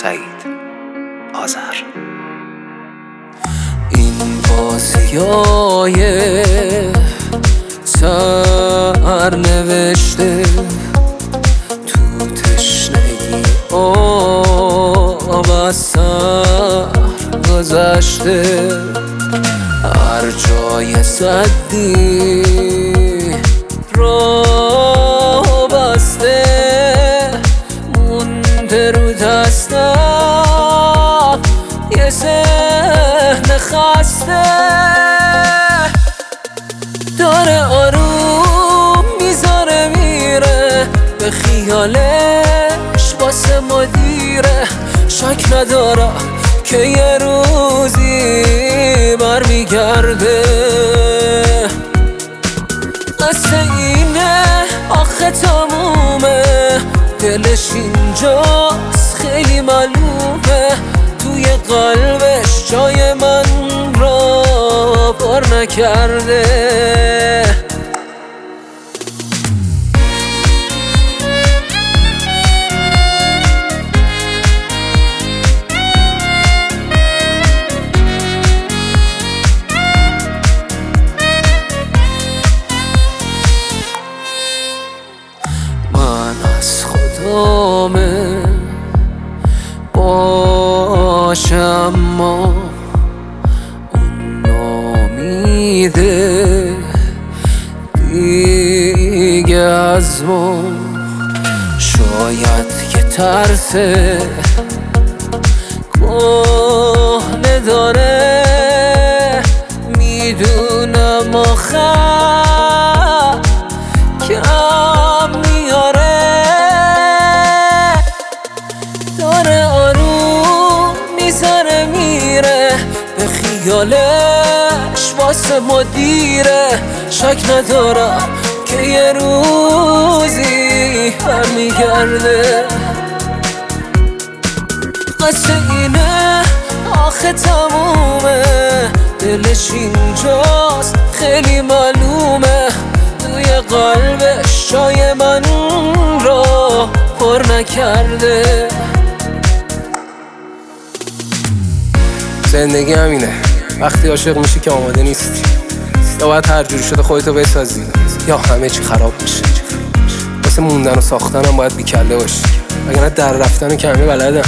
سعید آذر. این بازیای سر نوشته تو تشنگی آب از سر گذشته، هر جای سدی راه بسته مونده رو دستم یه ذهن خسته، داره آروم میذاره میره به خیالش واسه مدیره، شک ندارم که یه روزی برمیگرده. قصه اینه آخه تمومه، دلش اینجاست خیلی معلومه، توی قلبش جای من را پر نکرده. من از خدامه باشم ما اون نامیده دیگه از ما، شاید یه ترسه کهنه داره، میدونم آخر کم میاره، داره آروم میذاره میره به خیالش واسه مدیره، شک ندارم که یه روزی برمیگرده. قصه اینه آخه تمومه، دلش اینجاست خیلی معلومه، توی قلبش جای من را پر نکرده. زندگی همینه، وقتی عاشق میشی که آماده نیستی، یا باید هر جوری شده خودتو بسازی یا همه چی خراب میشه. واسه موندن و ساختن هم باید بیکله باشی، وگرنه در رفتن و کمی بلدم.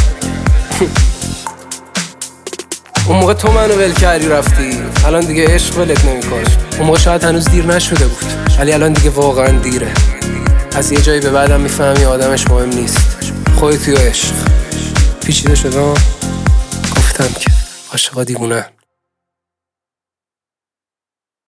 اون موقع تو منو ول کردی رفتی، الان دیگه عشق ولت نمیکنه. اون موقع شاید هنوز دیر نشده بود، ولی الان دیگه واقعا دیره. از یه جایی به بعدم میفهمی آدمش مهم نیست، خودت توی عشق پیچیده شده. گفتم که عاشقا دیوونه.